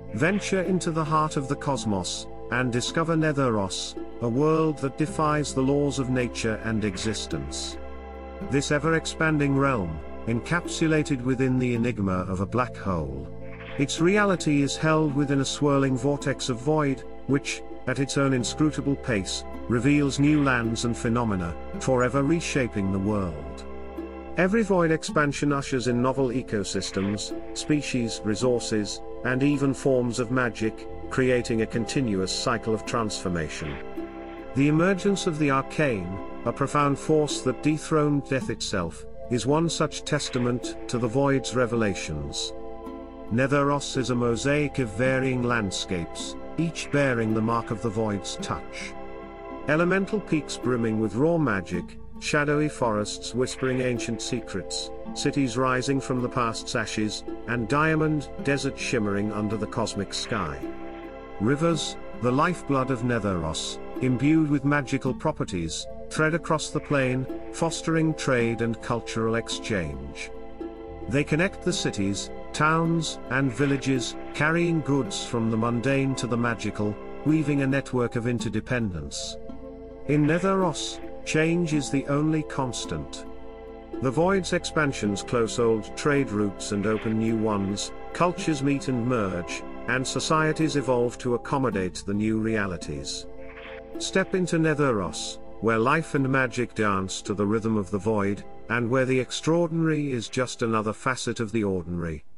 Venture into the heart of the cosmos, and discover Netheros, a world that defies the laws of nature and existence. This ever-expanding realm, encapsulated within the enigma of a black hole. Its reality is held within a swirling vortex of void, which, at its own inscrutable pace, reveals new lands and phenomena, forever reshaping the world. Every void expansion ushers in novel ecosystems, species, resources, and even forms of magic, creating a continuous cycle of transformation. The emergence of the arcane, a profound force that dethroned death itself, is one such testament to the void's revelations. Netheros is a mosaic of varying landscapes, each bearing the mark of the void's touch. Elemental peaks brimming with raw magic, shadowy forests whispering ancient secrets, cities rising from the past's ashes, and diamond desert shimmering under the cosmic sky. Rivers, the lifeblood of Netheros, imbued with magical properties, thread across the plain, fostering trade and cultural exchange. They connect the cities, towns, and villages, carrying goods from the mundane to the magical, weaving a network of interdependence. In Netheros, change is the only constant. The void's expansions close old trade routes and open new ones, cultures meet and merge, and societies evolve to accommodate the new realities. Step into Netheros, where life and magic dance to the rhythm of the void, and where the extraordinary is just another facet of the ordinary.